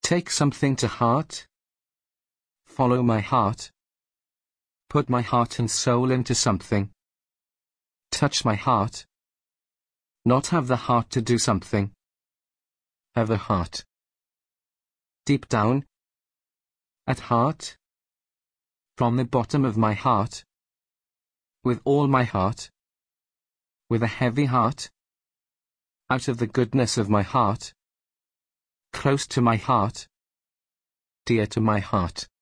Take something to heart. Follow my heart. Put my heart and soul into something. Touch my heart. Not have the heart to do something. Have a heart. Deep down. At heart. From the bottom of my heart. With all my heart. With a heavy heart. Out of the goodness of my heart. Close to my heart. Dear to my heart.